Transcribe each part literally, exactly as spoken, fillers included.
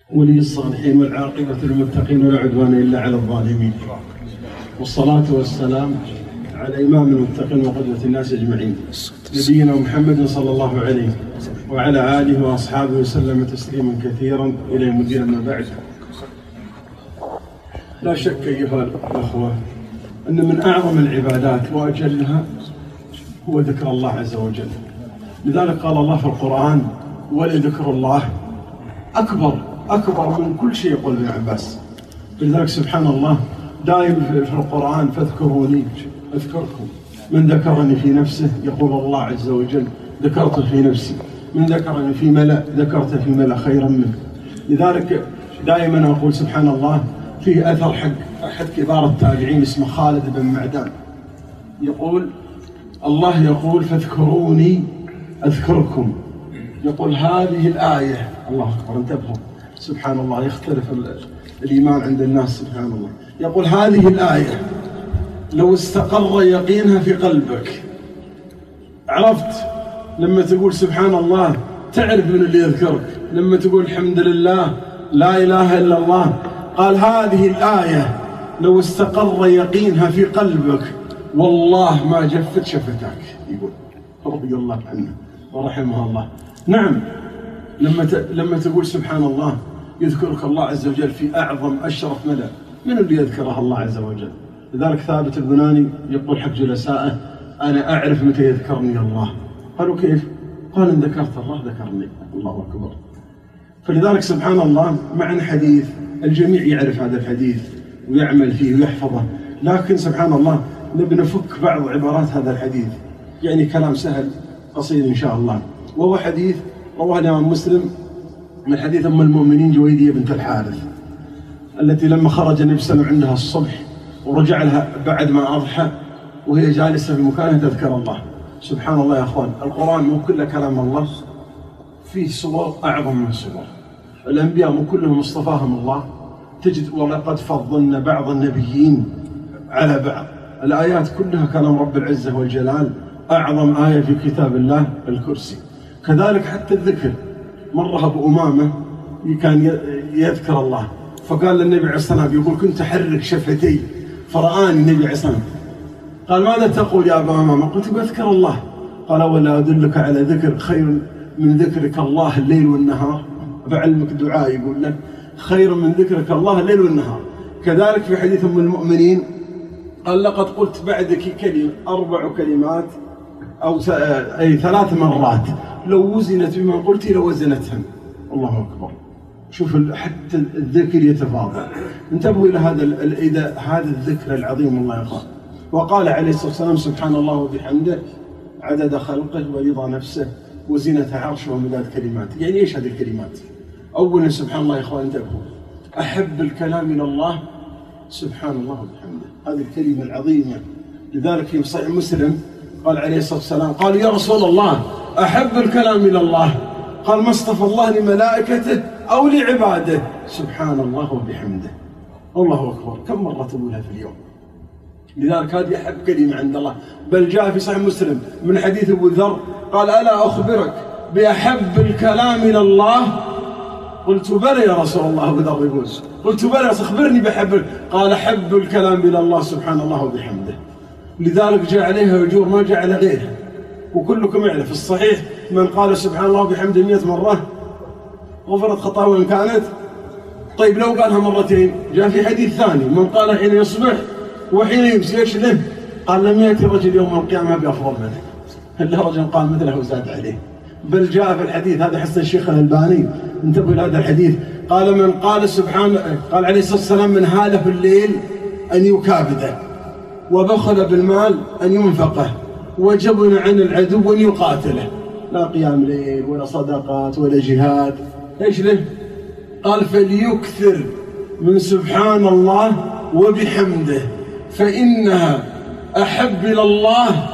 ولي الصالحين والعاقبة للمتقين ولا عدوان إلا على الظالمين، والصلاة والسلام على إمام المتقين وقدوة الناس أجمعين نبينا محمد صلى الله عليه وعلى آله وأصحابه وسلم تسليما كثيرا إلى يوم الدين. أما بعد، لا شك أيها الأخوة أن من أعظم العبادات وأجلها هو ذكر الله عز وجل. لذلك قال الله في القرآن: ولذكر الله أكبر أكبر من كل شيء، يقول ابن عباس. لذلك سبحان الله دائما في القرآن: فاذكروني أذكركم، من ذكرني في نفسه، يقول الله عز وجل: ذكرته في نفسي، من ذكرني في ملأ ذكرته في ملأ خيرا منه. لذلك دائما أقول سبحان الله فيه أثر حق أحد كبار التابعين اسمه خالد بن معدان، يقول: الله يقول: فاذكروني أذكركم. يقول هذه الآية، الله أكبر، انتبهوا سبحان الله، يختلف الإيمان عند الناس سبحان الله. يقول هذه الآية لو استقر يقينها في قلبك، عرفت لما تقول سبحان الله تعرف من اللي يذكرك، لما تقول الحمد لله لا إله إلا الله. قال هذه الآية لو استقر يقينها في قلبك والله ما جفت شفتاك، يقول رضي الله عنه ورحمه الله. نعم، لما لما تقول سبحان الله يذكرك الله عز وجل في أعظم أشرف ملأ، من اللي يذكرها الله عز وجل؟ لذلك ثابت البناني يقول حق جلسائه: أنا أعرف متى يذكرني الله. قالوا كيف؟ قال: إن ذكرت الله ذكرني. الله أكبر. فلذلك سبحان الله معنى حديث الجميع يعرف هذا الحديث ويعمل فيه ويحفظه، لكن سبحان الله نبي نفك بعض عبارات هذا الحديث، يعني كلام سهل قصير إن شاء الله. وهو حديث رواه الإمام مسلم من حديث أم المؤمنين جويدية بنت الحارث، التي لما خرج النبي صلى الله عليه وسلم عندها الصبح ورجع لها بعد ما أضحى وهي جالسة في مكانها تذكر الله. سبحان الله يا أخوان، القرآن مو كله كلام الله، فيه صور أعظم من الصور. الأنبياء مو كلهم اصطفاهم الله، تجد ولقد فضلنا بعض النبيين على بعض. الآيات كلها كلام رب العزة والجلال. أعظم آية في كتاب الله الكرسي. كذلك حتى الذكر، مرة أبو أمامة كان يذكر الله، فقال للنبي عليه الصلاة والسلام، يقول: كنت أحرك شفتي فرآني النبي عليه الصلاة والسلام، قال: ماذا تقول يا أبو أمامة؟ قلت: بذكر الله. قال: ولا أدلك على ذكر خير من ذكرك الله الليل والنهار؟ بعلمك دعاء يقول لك خير من ذكرك الله الليل والنهار. كذلك في حديث أم المؤمنين قال: لقد قلت بعدك كلمة أربع كلمات أو أي ثلاث مرات لو وزنت بما قلت لوزنتهن. الله أكبر. شوف حتى الذكر يتفاضل. انتبهوا إلى هذا إذا هذا الذكر العظيم الله يقال. وقال عليه الصلاة والسلام: سبحان الله وبحمده عدد خلقه ورضا نفسه وزنة عرشه ومداد كلماته. يعني إيش هذه الكلمات؟ أولا سبحان الله يا إخوان، انتبهوا، أحب الكلام إلى الله سبحان الله وبحمده، هذه الكلمة العظيمة. لذلك في صحيح مسلم قال عليه الصلاة والسلام: قال: يا رسول الله أحب الكلام إلى الله؟ قال: ما اصطفى الله لملائكته أو لعباده سبحان الله وبحمده. الله أكبر. كم مرة تقولها في اليوم؟ لذلك هذه أحب كلمة عند الله. بل جاء في صحيح مسلم من حديث أبو ذر قال: ألا أخبرك بأحب الكلام إلى الله؟ قلت: بلى يا رسول الله. أبو ذر يقول: قلت: بلى، أخبرني بأحب. قال: أحب الكلام إلى الله سبحان الله وبحمده. لذلك جاء عليها أجور ما جاء على غيرها. وكلكم يعرف الصحيح من قال سبحان الله وبحمده مئة مرة غفرت خطاياه وإن كانت. طيب لو قالها مرتين، جاء في حديث ثاني: من قال حين يصبح وحين يمسي ايش له؟ قال: لم يأتي رجل يوم القيامة بأفضل منه إلا رجل قال مثله وزاد عليه. بل جاء في الحديث هذا حسن الشيخ الألباني، انتبهوا إلى هذا الحديث، قال: من قال سبحان قال عليه الصلاة والسلام: من هاله في الليل أن يكابده، وبخل بالمال أن ينفقه، وجبن عن العدو أن يقاتله. لا قيام ليل ولا صدقات ولا جهاد، ايش له؟ قال: فليكثر من سبحان الله وبحمده فإنها أحب إلى الله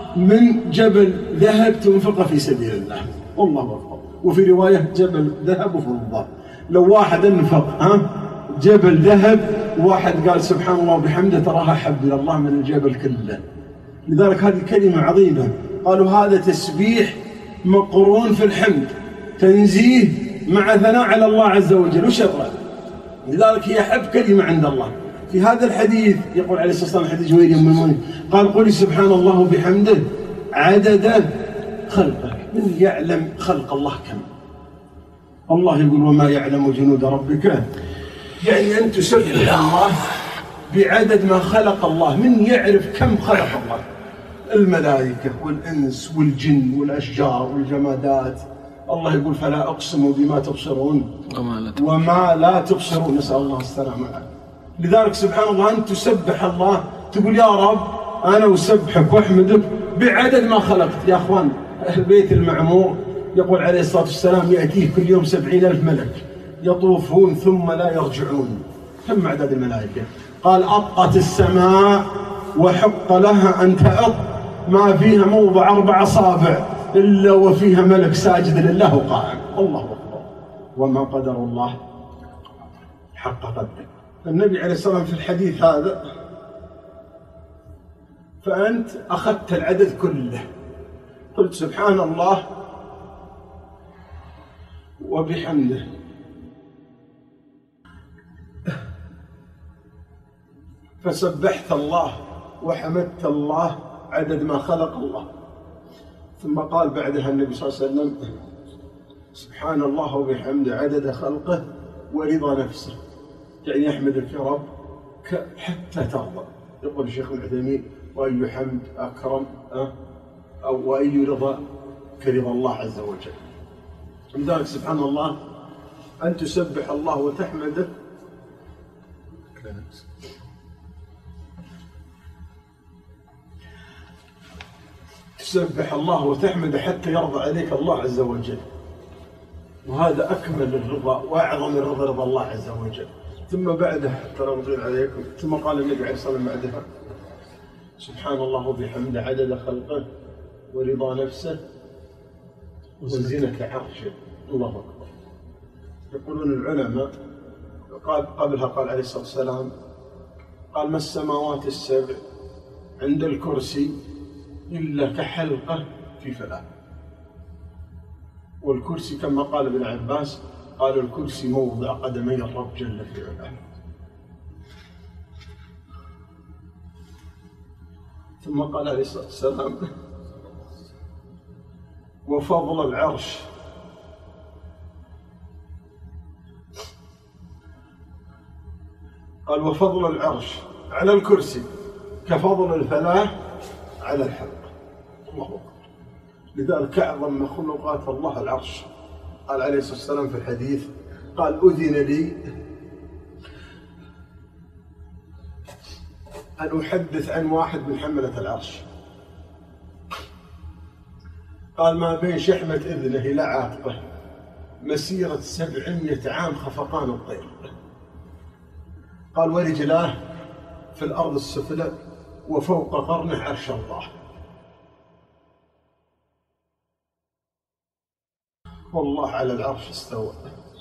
من جبل ذهب تنفق في سبيل الله. والله أكبر. وفي رواية جبل ذهب وفضة. لو واحد انفق ها جبل ذهب وواحد قال سبحان الله وبحمده تراها أحب إلى الله من الجبل كله. لذلك هذه كلمة عظيمة. قالوا هذا تسبيح مقرون في الحمد، تنزيه مع ثناء على الله عز وجل وشطرة. لذلك هي أحب كلمة عند الله. في هذا الحديث يقول عليه الصلاة والسلام، حديث جويرية بن المنذر قال قولي سبحان الله وبحمده عدد خلقه. من يعلم خلق الله كم؟ الله يقول وما يعلم جنود ربك، يعني أن تسبح الله بعدد ما خلق الله. من يعرف كم خلق الله؟ الملائكة والإنس والجن والأشجار والجمادات. الله يقول فلا أقسم بما تبصرون وما لا تبصرون، نسأل الله السلامة. لذلك سبحان الله أن تسبح الله، تقول يا رب أنا أسبحك وأحمدك بعدد ما خلقت. يا أخوان أهل البيت المعمور يقول عليه الصلاة والسلام يأتيه كل يوم سبعين ألف ملك يطوفون ثم لا يرجعون. كم عدد الملائكة؟ قال أطت السماء وحق لها أن تأط ما فيها موضع أربع أصابع إلا وفيها ملك ساجد لله وقائم. الله أكبر. وما قدر الله حق قدره. النبي عليه الصلاة والسلام في الحديث هذا فأنت أخذت العدد كله، قلت سبحان الله وبحمده فسبحت الله وحمدت الله عدد ما خلق الله. ثم قال بعدها النبي صلى الله عليه وسلم سبحان الله وبحمده عدد خلقه ورضا نفسه، يعني يحمدك يا رب حتى ترضى. يقول الشيخ العثيمين وأي حمد أكرم أو وأي رضا كرضا الله عز وجل. لذلك سبحان الله أن تسبح الله وتحمده تسبح الله وتحمده حتى يرضى عليك الله عز وجل. وهذا أكمل الرضا وأعظم الرضا رضا الله عز وجل. ثم بعدها حتى لا نطيل عليكم، ثم قال النبي عليه الصلاة والسلام بعدها سبحان الله وبحمده عدد خلقه ورضا نفسه وزنة عرشه. الله أكبر. يقولون العلماء قال قبلها قال عليه الصلاة والسلام قال ما السماوات السبع عند الكرسي إلا كحلقة في فلاة. والكرسي كما قال ابن عباس قال الكرسي موضع قدمي الرب جل في علاه. ثم قال عليه الصلاة والسلام وفضل العرش قال وفضل العرش على الكرسي كفضل الفلاة على الحلق. الله أكبر. لذلك أعظم مخلوقات الله العرش. قال عليه الصلاة والسلام في الحديث قال أذن لي أن أحدث عن واحد من حملة العرش. قال ما بين شحمة إذنه إلى عاتقه مسيرة سبعمائة عام خفقان الطير. قال ورجلاه في الأرض السفلى وفوق قرنه عرش الله. والله على العرش استوى.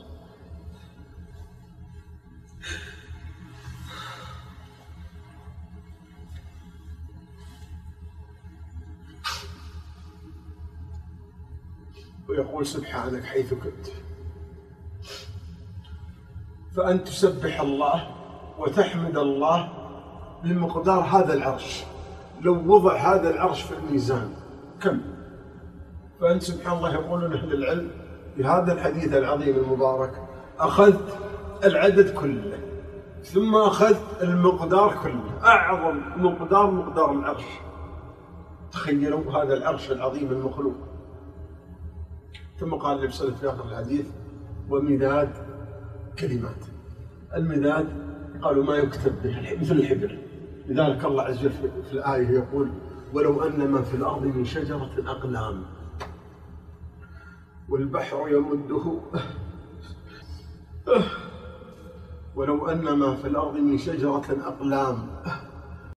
ويقول سبحانك حيث كنت. فأن تسبح الله وتحمد الله بمقدار هذا العرش. لو وضع هذا العرش في الميزان كم؟ فأنت سبحان الله يقولون أهل العلم في هذا الحديث العظيم المبارك أخذت العدد كله ثم أخذت المقدار كله. أعظم مقدار مقدار العرش. تخيلوا هذا العرش العظيم المخلوق. ثم قال النبي صلى الله عليه وسلم في آخر الحديث ومداد كلمات. المداد قالوا ما يكتب به مثل الحبر. لذلك الله عز وجل في الآية يقول ولو أن ما في الأرض من شجرة أقلام والبحر يمده ولو أن ما في الأرض من شجرة أقلام